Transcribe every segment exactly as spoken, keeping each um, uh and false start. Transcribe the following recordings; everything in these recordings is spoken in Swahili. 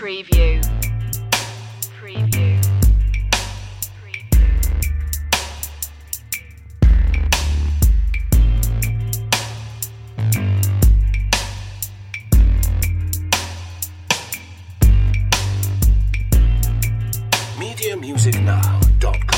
Preview. Preview. media music now dot com.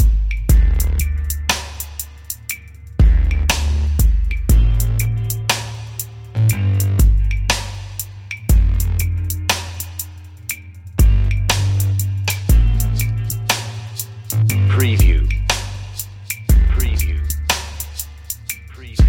Preview. Preview. Preview.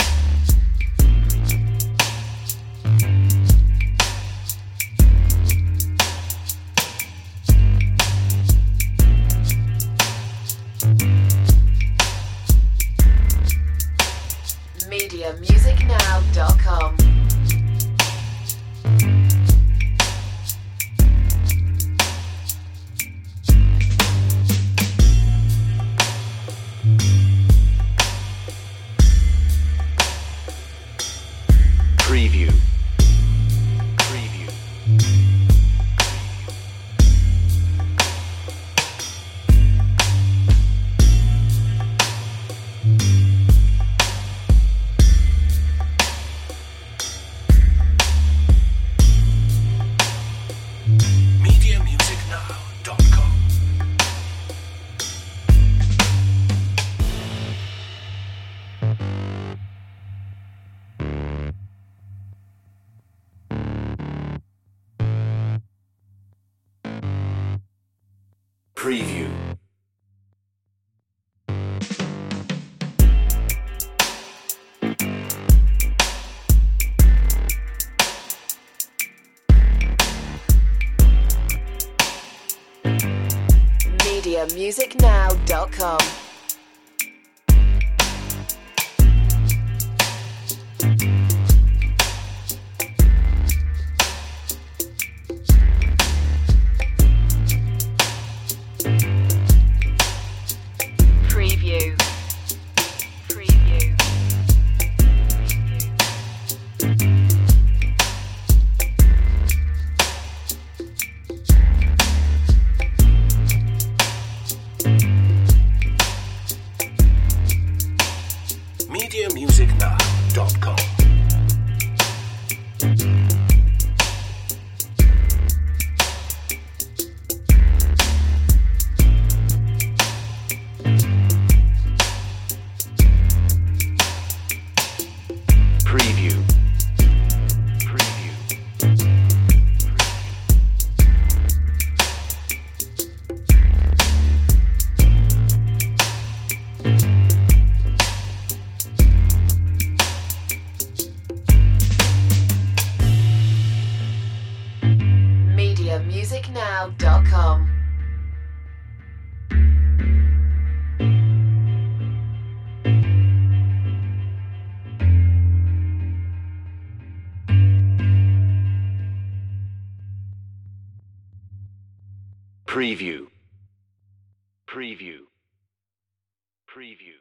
media music now dot com. Preview. Preview. media music now dot com. Preview. media music now dot com. Preview. Preview. media music now dot com. Preview. Preview. media music now dot com. Preview. Preview. Preview.